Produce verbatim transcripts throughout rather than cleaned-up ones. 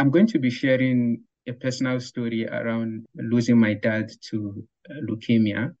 I'm going to be sharing a personal story around losing my dad to uh, leukemia.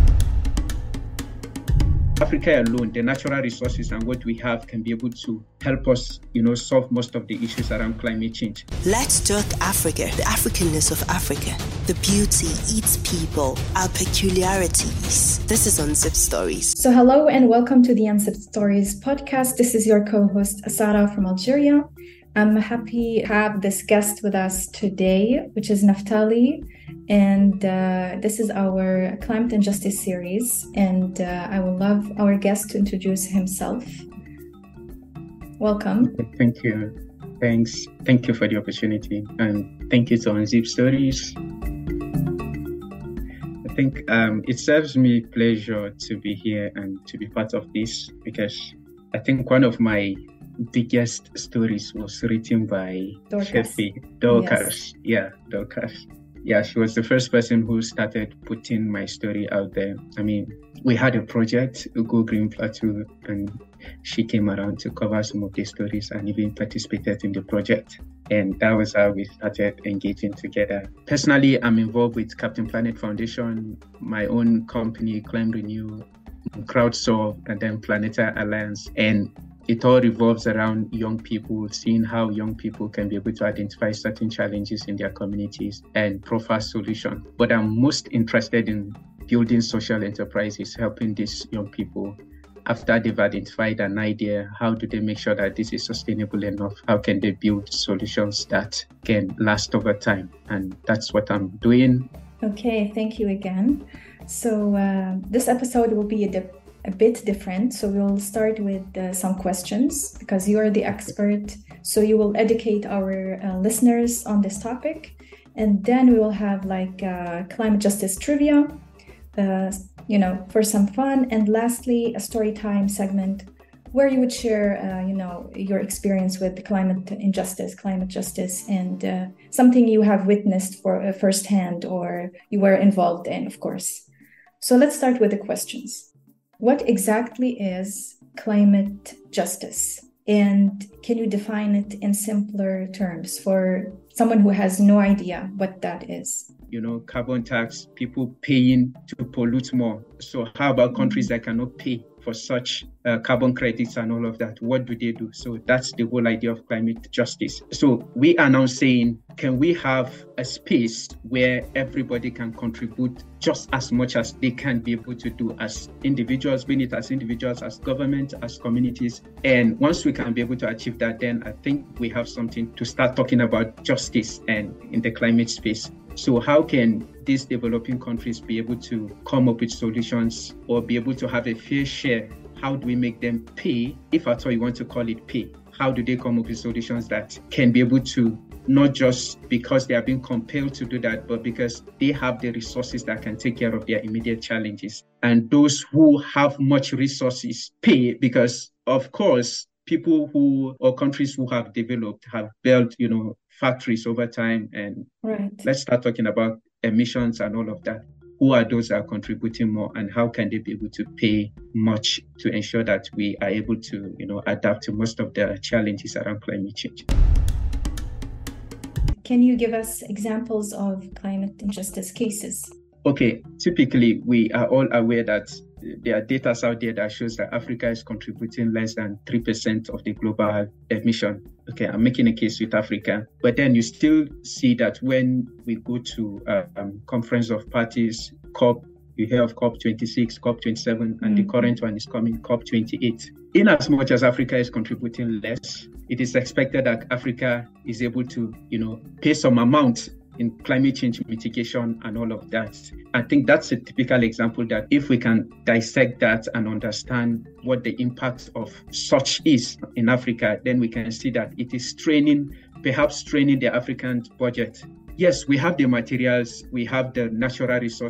Africa alone, the natural resources and what we have can be able to help us, you know, solve most of the issues around climate change. Let's talk Africa, the Africanness of Africa, the beauty, its people, our peculiarities. This is Unzipped Stories. So hello and welcome to the Unzipped Stories podcast. This is your co-host Asara from Algeria. I'm happy to have this guest with us today, which is Naftali. And uh, this is our Climate and Justice series. And uh, I would love our guest to introduce himself. Welcome. Thank you. Thanks. Thank you for the opportunity. And thank you to Unzipped Stories. I think um, it serves me pleasure to be here and to be part of this because I think one of my biggest stories was written by Shefi Dorcas. Yes. Yeah, Dorcas. Yeah, she was the first person who started putting my story out there. I mean, we had a project, Go Green Plateau, and she came around to cover some of the stories and even participated in the project. And that was how we started engaging together. Personally, I'm involved with Captain Planet Foundation, my own company, Climb Renew, Crowdsolve, and then Planetary Alliance. And it all revolves around young people, seeing how young people can be able to identify certain challenges in their communities and profile solutions. But I'm most interested in building social enterprises, helping these young people. After they've identified an idea, how do they make sure that this is sustainable enough? How can they build solutions that can last over time? And that's what I'm doing. Okay, thank you again. So uh, this episode will be a dip. a bit different. So we'll start with uh, some questions because you are the expert. So you will educate our uh, listeners on this topic. And then we will have like uh, climate justice trivia, uh, you know, for some fun. And lastly, a story time segment where you would share, uh, you know, your experience with climate injustice, climate justice, and uh, something you have witnessed for uh, firsthand or you were involved in, of course. So let's start with the questions. What exactly is climate justice? And can you define it in simpler terms for someone who has no idea what that is? You know, carbon tax, people paying to pollute more. So how about countries that cannot pay for such uh, carbon credits and all of that? What do they do? So that's the whole idea of climate justice. So we are now saying, can we have a space where everybody can contribute just as much as they can be able to do as individuals, being it as individuals, as government, as communities? And once we can be able to achieve that, then I think we have something to start talking about justice and in the climate space. So how can these developing countries be able to come up with solutions or be able to have a fair share? How do we make them pay, if at all you want to call it pay? How do they come up with solutions that can be able to, not just because they are being compelled to do that, but because they have the resources that can take care of their immediate challenges? And those who have much resources pay because, of course, people who or countries who have developed have built, you know, factories over time. And right. Let's start talking about emissions and all of that. Who are those that are contributing more and how can they be able to pay much to ensure that we are able to, you know, adapt to most of the challenges around climate change? Can you give us examples of climate injustice cases? Okay, typically we are all aware that there are data out there that shows that Africa is contributing less than three percent of the global emission. Okay, I'm making a case with Africa. But then you still see that when we go to a um, conference of parties, COP, you hear of COP twenty-six, COP twenty-seven, and mm-hmm. the current one is coming, COP twenty-eight. In as much as Africa is contributing less, it is expected that Africa is able to, you know, pay some amount in climate change mitigation and all of that. I think that's a typical example that if we can dissect that and understand what the impact of such is in Africa, then we can see that it is straining, perhaps straining the African budget. Yes, we have the materials, we have the natural resources,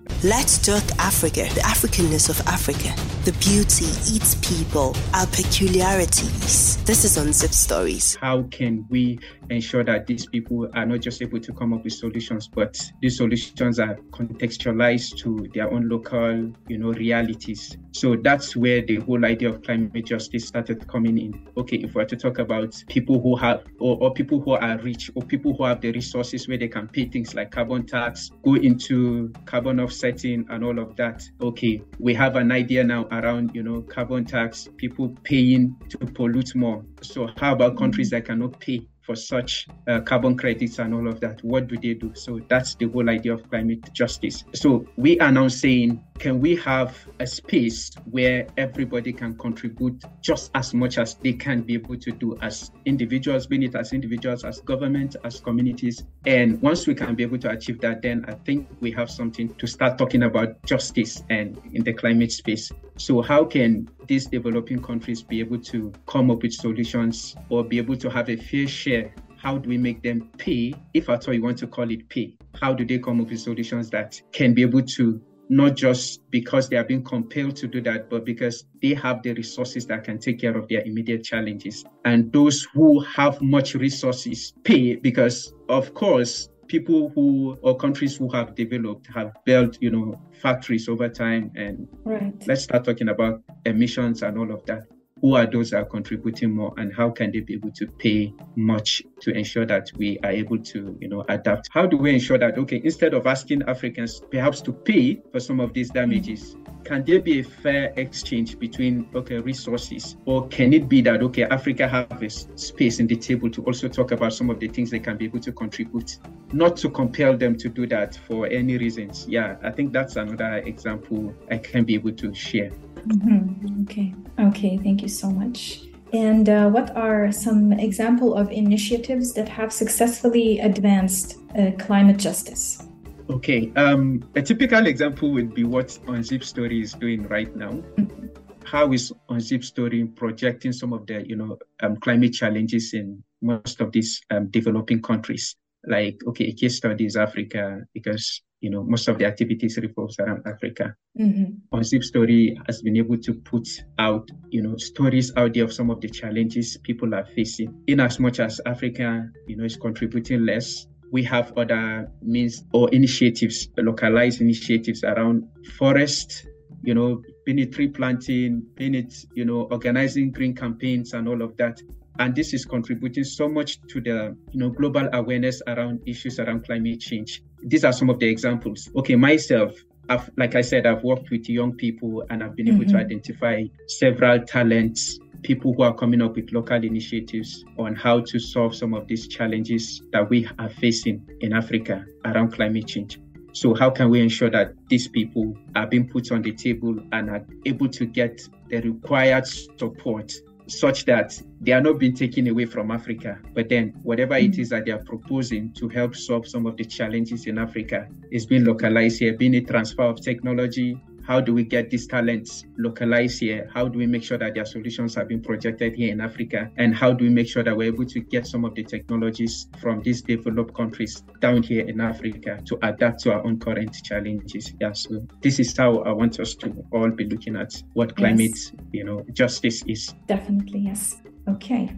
Let's talk Africa, the Africanness of Africa. The beauty eats people, our peculiarities. This is on Zip Stories. How can we ensure that these people are not just able to come up with solutions, but these solutions are contextualized to their own local, you know, realities? So that's where the whole idea of climate justice started coming in. Okay, if we're to talk about people who have, or, or people who are rich, or people who have the resources where they can pay things like carbon tax, go into carbon offsetting and all of that. Okay, we have an idea now around, you know, carbon tax, people paying to pollute more. So how about countries that cannot pay for such uh, carbon credits and all of that? What do they do? So that's the whole idea of climate justice. So we are now saying, can we have a space where everybody can contribute just as much as they can be able to do as individuals, being it as individuals, as government, as communities? And once we can be able to achieve that, then I think we have something to start talking about justice and in the climate space. So how can these developing countries be able to come up with solutions or be able to have a fair share? How do we make them pay, if at all you want to call it pay? How do they come up with solutions that can be able to, not just because they are being compelled to do that, but because they have the resources that can take care of their immediate challenges? And those who have much resources pay because, of course, people who, or countries who have developed, have built, you know, factories over time. And right. Let's start talking about emissions and all of that. Who are those that are contributing more, and how can they be able to pay much to ensure that we are able to, you know, adapt? How do we ensure that, okay, instead of asking Africans perhaps to pay for some of these damages, mm-hmm. can there be a fair exchange between, okay, resources? Or can it be that, okay, Africa have a space in the table to also talk about some of the things they can be able to contribute, not to compel them to do that for any reasons? Yeah, I think that's another example I can be able to share. Mm-hmm. Okay. Okay. Thank you so much. And uh, what are some example of initiatives that have successfully advanced uh, climate justice? Okay. Um, a typical example would be what Unzip Story is doing right now. Mm-hmm. How is Unzip Story projecting some of the, you know, um, climate challenges in most of these um, developing countries? Like, okay, a case study is Africa, because, you know, most of the activities revolves around Africa. Mm-hmm. Unzip Story has been able to put out, you know, stories out there of some of the challenges people are facing. In as much as Africa, you know, is contributing less, we have other means or initiatives, localized initiatives around forest, you know, being it tree planting, being it, you know, organizing green campaigns and all of that. And this is contributing so much to the, you know, global awareness around issues around climate change. These are some of the examples. Okay, myself, I've, like I said, I've worked with young people and I've been mm-hmm. able to identify several talents, people who are coming up with local initiatives on how to solve some of these challenges that we are facing in Africa around climate change. So how can we ensure that these people are being put on the table and are able to get the required support such that they are not being taken away from Africa, but then whatever it is that they are proposing to help solve some of the challenges in Africa is being localized here, being a transfer of technology. How do we get these talents localized here? How do we make sure that their solutions are being projected here in Africa? And how do we make sure that we're able to get some of the technologies from these developed countries down here in Africa to adapt to our own current challenges? Yeah, so this is how I want us to all be looking at what climate, yes. you know, justice is. Definitely, yes. Okay.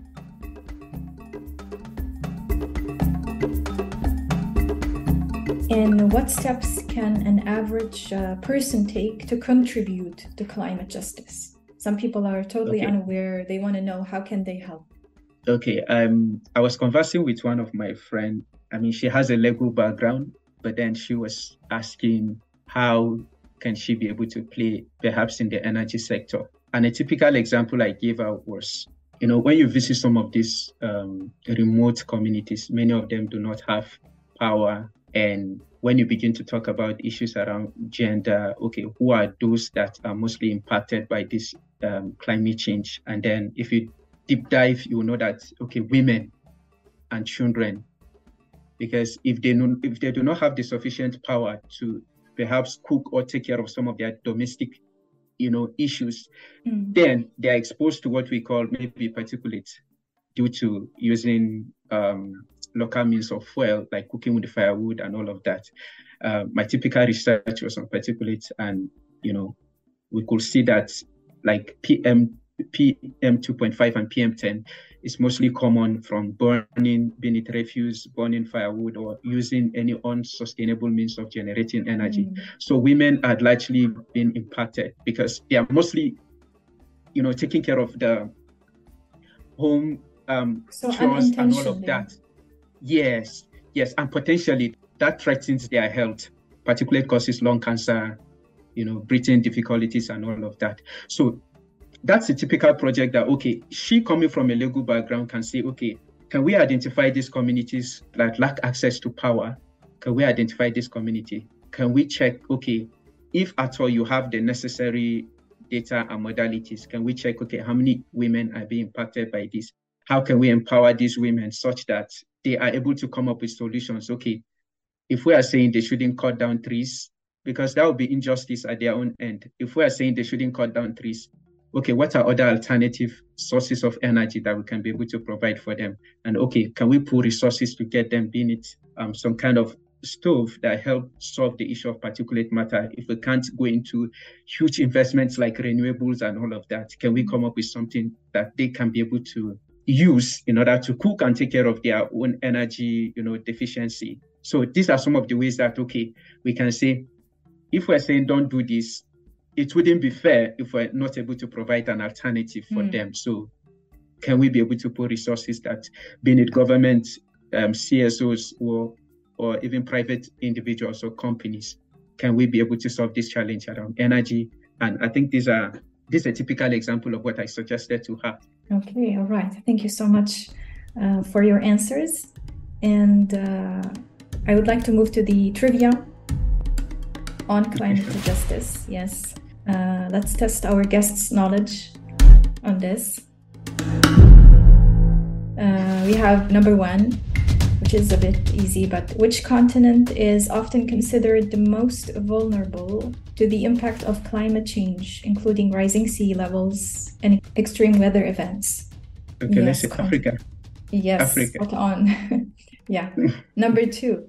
And what steps can an average uh, person take to contribute to climate justice? Some people are totally okay. unaware. They want to know, how can they help? Okay. Um, I was conversing with one of my friends. I mean, she has a legal background, but then she was asking how can she be able to play perhaps in the energy sector. And a typical example I gave her was, you know, when you visit some of these um, remote communities, many of them do not have power. And when you begin to talk about issues around gender, okay, who are those that are mostly impacted by this um, climate change? And then if you deep dive, you will know that, okay, women and children, because if they know, if they do not have the sufficient power to perhaps cook or take care of some of their domestic, you know, issues, mm. then they are exposed to what we call maybe particulates due to using um, local means of fuel, like cooking with the firewood and all of that. uh, my typical research was on particulates, and you know, we could see that like P M P M two point five and P M ten is mostly common from burning, being it refuse, burning firewood, or using any unsustainable means of generating energy. Mm. So women had largely been impacted because they are mostly, you know, taking care of the home um, so chores and all of that. Yes, yes, and potentially that threatens their health, particularly causes lung cancer, you know, breathing difficulties and all of that. So that's a typical project that, okay, she coming from a legal background can say, okay, can we identify these communities that lack access to power? Can we identify this community? Can we check, okay, if at all you have the necessary data and modalities, can we check, okay, how many women are being impacted by this? How can we empower these women such that they are able to come up with solutions? Okay, if we are saying they shouldn't cut down trees, because that would be injustice at their own end. If we are saying they shouldn't cut down trees, okay, what are other alternative sources of energy that we can be able to provide for them? And okay, can we pool resources to get them, being it um, some kind of stove that help solve the issue of particulate matter? If we can't go into huge investments like renewables and all of that, can we come up with something that they can be able to use in order to cook and take care of their own energy, you know, deficiency? So these are some of the ways that, okay, we can say, if we're saying don't do this, it wouldn't be fair if we're not able to provide an alternative for mm. them. So can we be able to put resources that, being it government, um, C S Os, or or even private individuals or companies, can we be able to solve this challenge around energy? And I think these are this is a typical example of what I suggested to her. Okay, all right. Thank you so much uh, for your answers. And uh, I would like to move to the trivia on climate justice. Yes. Uh, let's test our guests' knowledge on this. Uh, we have number one, which is a bit easy, but which continent is often considered the most vulnerable to the impact of climate change, including rising sea levels and extreme weather events? Okay, yes, let's say con- Africa. Yes, Africa. spot on. Yeah. Number two.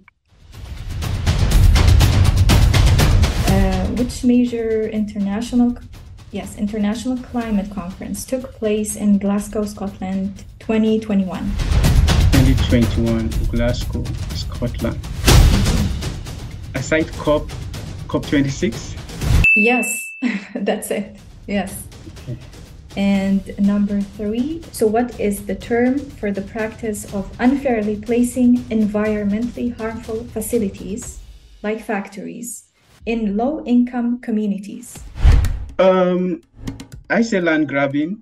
Uh, which major international, yes, international climate conference took place in Glasgow, Scotland, twenty twenty-one? twenty twenty-one, Glasgow, Scotland. Mm-hmm. Aside COP, COP twenty-six? Yes, that's it. Yes. Okay. And number three, so what is the term for the practice of unfairly placing environmentally harmful facilities, like factories, in low-income communities? Um, I say land grabbing.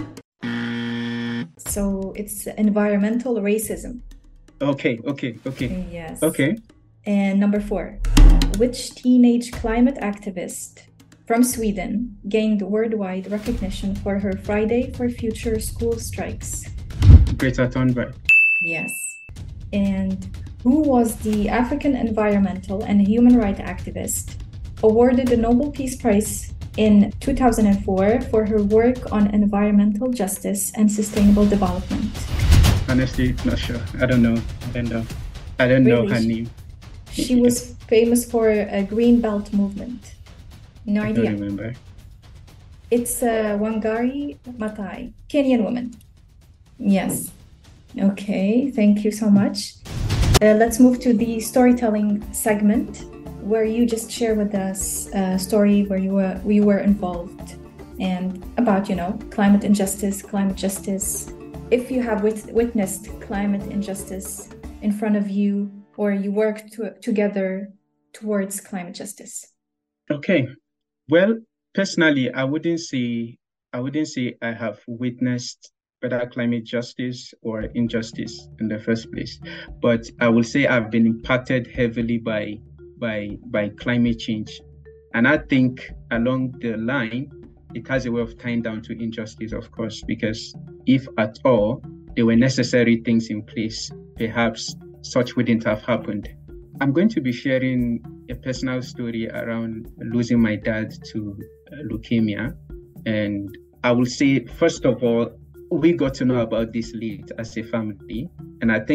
So it's environmental racism. Okay, okay, okay. Yes. Okay. And number four, which teenage climate activist from Sweden gained worldwide recognition for her Friday for Future school strikes? Greta Thunberg. Yes. And who was the African environmental and human rights activist awarded the Nobel Peace Prize in two thousand four for her work on environmental justice and sustainable development? Honestly, not sure. I don't know. I don't know. I don't really? know her name. She was famous for a Green Belt movement. No I idea. I don't remember. It's uh, Wangari Maathai, Kenyan woman. Yes. Okay, thank you so much. Uh, let's move to the storytelling segment, where you just share with us a story where you were we were involved and about, you know, climate injustice, climate justice. If you have wit- witnessed climate injustice in front of you, or you work to- together towards climate justice. Okay. Well, personally, I wouldn't say I wouldn't say I have witnessed whether climate justice or injustice in the first place, but I will say I've been impacted heavily by by by climate change, and I think along the line it has a way of tying down to injustice, of course, because if at all there were necessary things in place, perhaps such wouldn't have happened. I'm going to be sharing a personal story around losing my dad to uh, leukemia. And I will say, first of all, we got to know about this late as a family. And I think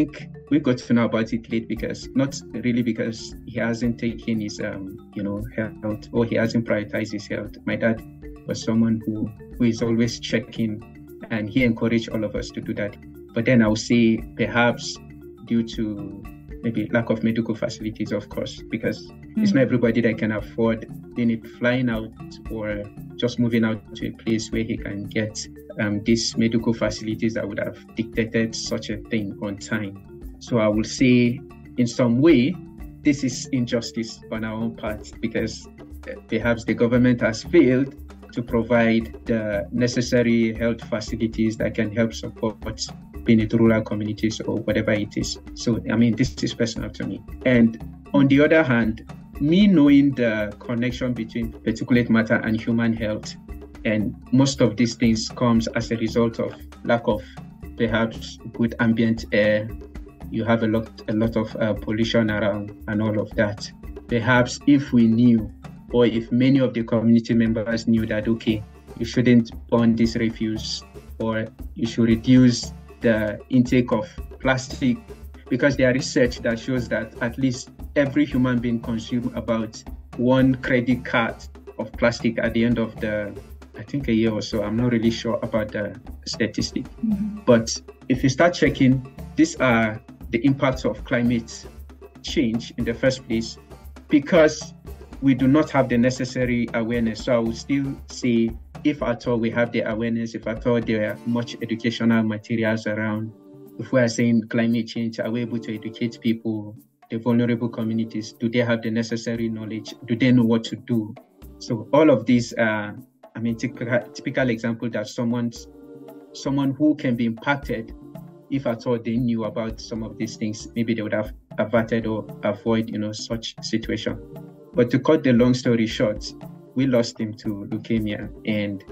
we got to know about it late because, not really because he hasn't taken his, um, you know, health, or he hasn't prioritized his health. My dad was someone who, who is always checking, and he encouraged all of us to do that. But then I would say perhaps due to maybe lack of medical facilities, of course, because mm. it's not everybody that can afford being it flying out or just moving out to a place where he can get um, these medical facilities that would have dictated such a thing on time. So I will say, in some way, this is injustice on our own part, because perhaps the government has failed to provide the necessary health facilities that can help support being in rural communities or whatever it is. So, I mean, this is personal to me. And on the other hand, me knowing the connection between particulate matter and human health, and most of these things comes as a result of lack of perhaps good ambient air. You have a lot, a lot of uh, pollution around and all of that. Perhaps if we knew, or if many of the community members knew that, okay, you shouldn't burn this refuse, or you should reduce the intake of plastic, because there are research that shows that at least every human being consumes about one credit card of plastic at the end of the, I think a year or so. I'm not really sure about the statistic. Mm-hmm. But if you start checking, these are the impacts of climate change in the first place, because we do not have the necessary awareness. So I would still say, if at all we have the awareness, if at all there are much educational materials around, if we are saying climate change, are we able to educate people, the vulnerable communities? Do they have the necessary knowledge? Do they know what to do? So all of these are, I mean, typical, typical example that someone's, someone who can be impacted, if at all they knew about some of these things, maybe they would have averted or avoid, you know, such situation. But to cut the long story short, we lost him to leukemia. And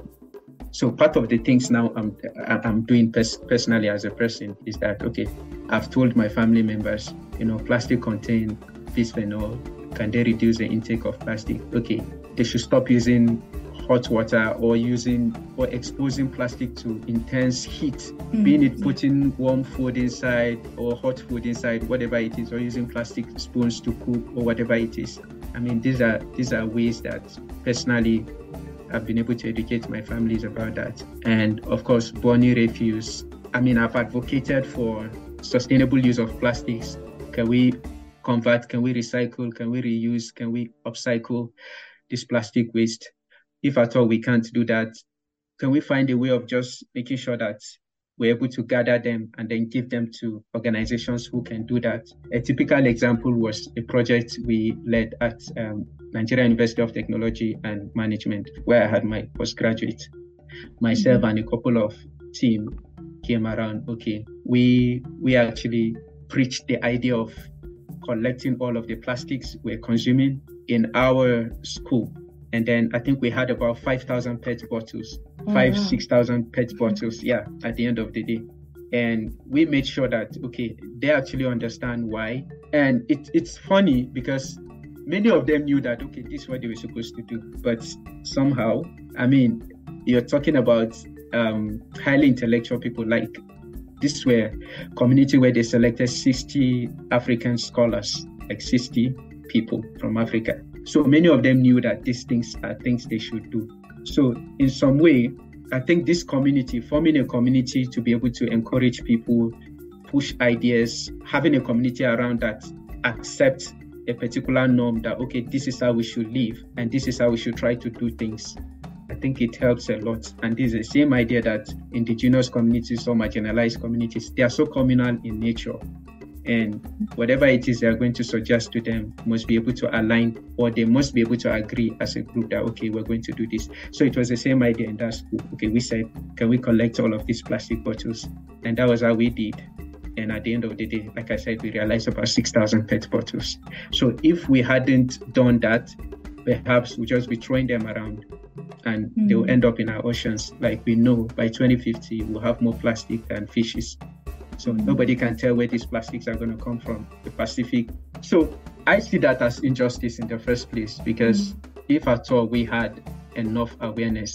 so part of the things now I'm I'm doing pers- personally as a person is that, okay, I've told my family members, you know, plastic contain bisphenol. Can they reduce the intake of plastic? Okay, they should stop using hot water or using or exposing plastic to intense heat, mm-hmm. being it putting warm food inside or hot food inside, whatever it is, or using plastic spoons to cook or whatever it is. I mean, these are these are ways that personally I've been able to educate my families about that. And of course, burning refuse. I mean, I've advocated for sustainable use of plastics. Can we convert? Can we recycle? Can we reuse? Can we upcycle this plastic waste? If at all we can't do that, can we find a way of just making sure that we're able to gather them and then give them to organizations who can do that? A typical example was a project we led at um, Nigeria University of Technology and Management, where I had my postgraduate. Myself mm-hmm. and a couple of team came around. Okay, we we actually preached the idea of collecting all of the plastics we're consuming in our school. And then I think we had about five thousand P E T bottles, oh, five, wow. six thousand P E T bottles, yeah, at the end of the day. And we made sure that, okay, they actually understand why. And it, it's funny because many of them knew that, okay, this is what they were supposed to do. But somehow, I mean, you're talking about um, highly intellectual people. Like, this were community where they selected sixty African scholars, like sixty people from Africa. So many of them knew that these things are things they should do. So in some way, I think this community, forming a community to be able to encourage people, push ideas, having a community around that accept a particular norm that, okay, this is how we should live and this is how we should try to do things. I think it helps a lot. And this is the same idea that indigenous communities or marginalized communities, they are so communal in nature. And whatever it is they're going to suggest to them must be able to align, or they must be able to agree as a group that, okay, we're going to do this. So it was the same idea in that school. Okay, we said, can we collect all of these plastic bottles? And that was how we did. And at the end of the day, like I said, we realized about six thousand P E T bottles. So if we hadn't done that, perhaps we'd just be throwing them around and mm-hmm. they'll end up in our oceans. Like we know by twenty fifty, we'll have more plastic than fishes. So nobody can tell where these plastics are going to come from, the Pacific. So I see that as injustice in the first place, because mm-hmm. if at all we had enough awareness,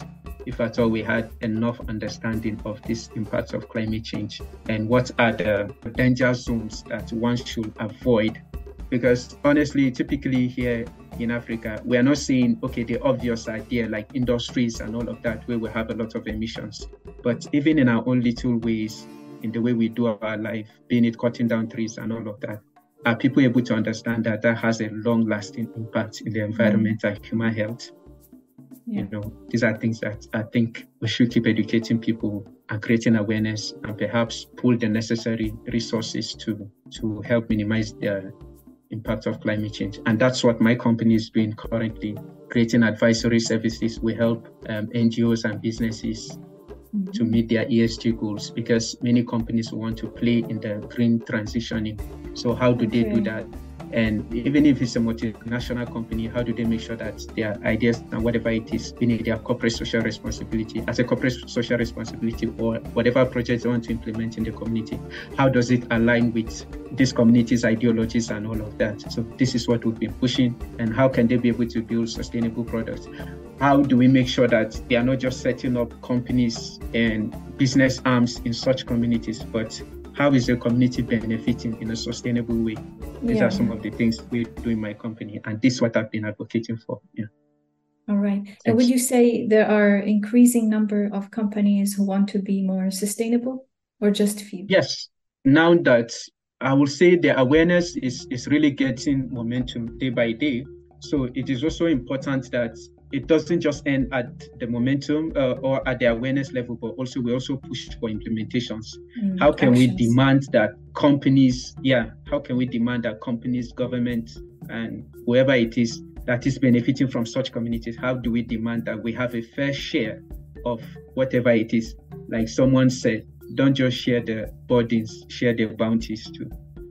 if at all we had enough understanding of this impacts of climate change and what are the danger zones that one should avoid. Because honestly, typically here in Africa, we are not seeing, okay, the obvious idea like industries and all of that, where we have a lot of emissions. But even in our own little ways, in the way we do our life, being it cutting down trees and all of that, are people able to understand that that has a long-lasting impact in the environment mm-hmm. and human health? Yeah. You know, these are things that I think we should keep educating people and creating awareness, and perhaps pull the necessary resources to to help minimize the impact of climate change. And that's what my company is doing currently, creating advisory services. We help um, N G Os and businesses mm-hmm. to meet their E S G goals, because many companies want to play in the green transitioning. So how do they okay. do that? And even if it's a multinational company, how do they make sure that their ideas and whatever it is, in their corporate social responsibility, as a corporate social responsibility, or whatever projects they want to implement in the community, how does it align with this community's ideologies and all of that? So this is what we've been pushing. And how can they be able to build sustainable products? How do we make sure that they are not just setting up companies and business arms in such communities, but how is the community benefiting in a sustainable way? These yeah. are some of the things we do in my company, and this is what I've been advocating for. Yeah. All right. So Thanks. Would you say there are increasing number of companies who want to be more sustainable, or just few? Yes. Now that I will say the awareness is, is really getting momentum day by day. So it is also important that it doesn't just end at the momentum uh, or at the awareness level, but also we also push for implementations. Mm, how can actions. we demand that companies, yeah, how can we demand that companies, government, and whoever it is that is benefiting from such communities, how do we demand that we have a fair share of whatever it is? Like someone said, don't just share the burdens, share the bounties too.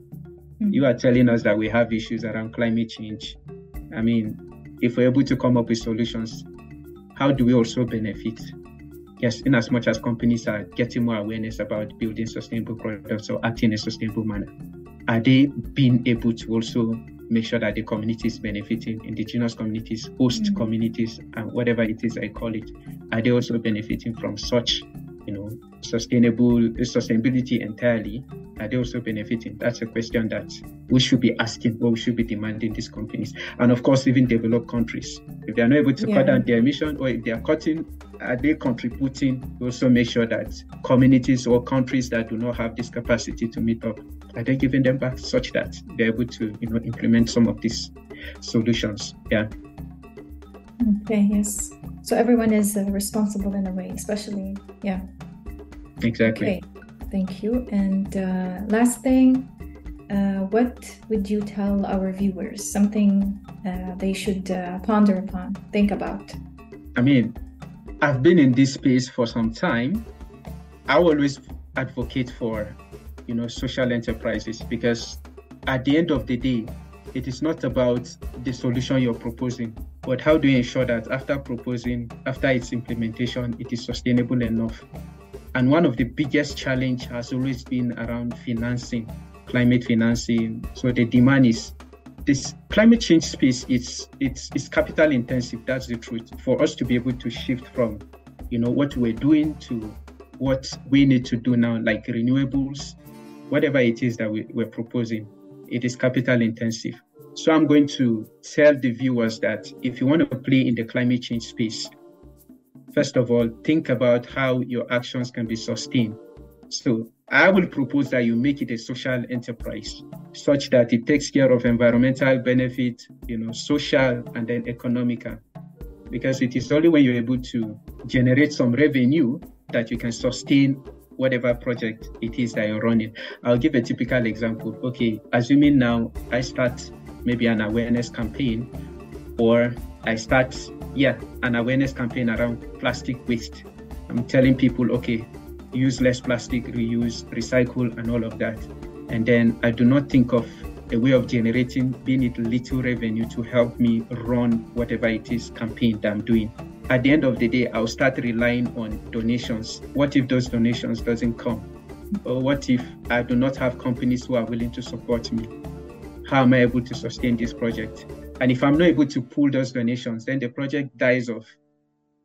Mm. You are telling us that we have issues around climate change. I mean, if we're able to come up with solutions, how do we also benefit? Yes, in as much as companies are getting more awareness about building sustainable products or acting in a sustainable manner, are they being able to also make sure that the community is benefiting, indigenous communities, host mm-hmm. communities, and whatever it is I call it, are they also benefiting from such, you know, sustainable sustainability entirely? Are they also benefiting? That's a question that we should be asking, or we should be demanding these companies. And of course, even developed countries, if they are not able to yeah. cut down their emission, or if they are cutting, are they contributing to also make sure that communities or countries that do not have this capacity to meet up, are they giving them back such that they're able to, you know, implement some of these solutions? Yeah. Okay, yes. So everyone is uh, responsible in a way, especially, yeah. Exactly. Okay, thank you. And uh, last thing, uh, what would you tell our viewers? Something uh, they should uh, ponder upon, think about? I mean, I've been in this space for some time. I always advocate for, you know, social enterprises, because at the end of the day, it is not about the solution you're proposing, but how do you ensure that after proposing, after its implementation, it is sustainable enough? And one of the biggest challenge has always been around financing, climate financing. So the demand is, this climate change space, it's it's it's capital intensive, that's the truth. For us to be able to shift from, you know, what we're doing to what we need to do now, like renewables, whatever it is that we, we're proposing, it is capital intensive. So I'm going to tell the viewers that if you want to play in the climate change space, first of all, think about how your actions can be sustained. So I will propose that you make it a social enterprise, such that it takes care of environmental benefit, you know, social, and then economical. Because it is only when you're able to generate some revenue that you can sustain whatever project it is that you're running. I'll give a typical example. Okay, assuming now I start maybe an awareness campaign, or I start, yeah, an awareness campaign around plastic waste. I'm telling people, okay, use less plastic, reuse, recycle, and all of that. And then I do not think of a way of generating, being it little revenue to help me run whatever it is campaign that I'm doing. At the end of the day, I'll start relying on donations. What if those donations doesn't come? Or what if I do not have companies who are willing to support me? How am I able to sustain this project? And if I'm not able to pull those donations, then the project dies off.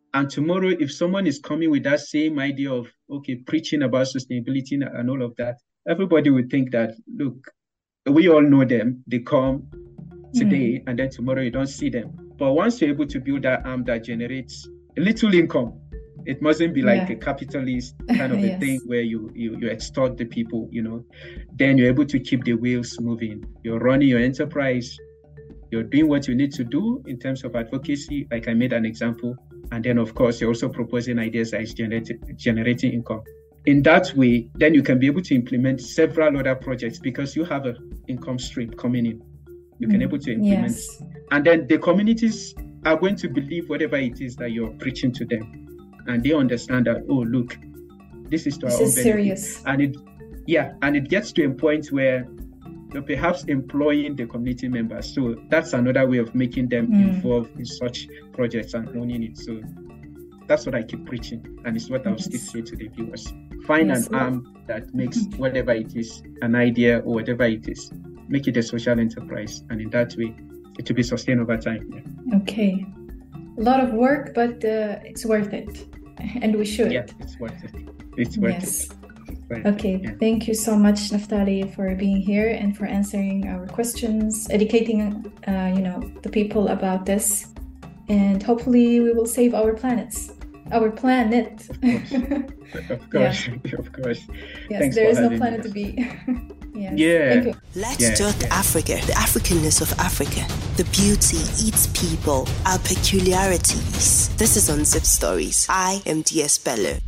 And tomorrow, if someone is coming with that same idea of, okay, preaching about sustainability and all of that, everybody would think that, look, we all know them. They come today, mm. and then tomorrow you don't see them. But once you're able to build that arm that generates a little income, it mustn't be like yeah. a capitalist kind of yes. a thing where you, you you extort the people, you know. Then you're able to keep the wheels moving. You're running your enterprise. You're doing what you need to do in terms of advocacy, like I made an example. And then, of course, you're also proposing ideas that is generating, generating income. In that way, then you can be able to implement several other projects because you have an income stream coming in. You can mm, able to implement. Yes. And then the communities are going to believe whatever it is that you're preaching to them. And they understand that, oh, look, this is to this our own is benefit. Serious. And it, yeah, and it gets to a point where you're perhaps employing the community members. So that's another way of making them mm. involved in such projects and owning it. So that's what I keep preaching. And it's what I'll yes. still say to the viewers. Find yes, an well. arm that makes whatever it is, an idea or whatever it is, make it a social enterprise. And in that way, it will be sustained over time. Yeah. Okay. A lot of work, but uh, it's worth it. And we should. Yeah, it's worth it. It's worth yes. it. Right. Okay, yeah. Thank you so much, Naftali, for being here and for answering our questions, educating, uh, you know, the people about this, and hopefully we will save our planets, our planet. Of course, of course, yeah. of course. Yes, Thanks there is no me. planet to be. Yes. Yeah. Thank you. Let's yeah, talk yeah. Africa, the Africanness of Africa, the beauty, its people, our peculiarities. This is on Zip Stories. I am D S Bello.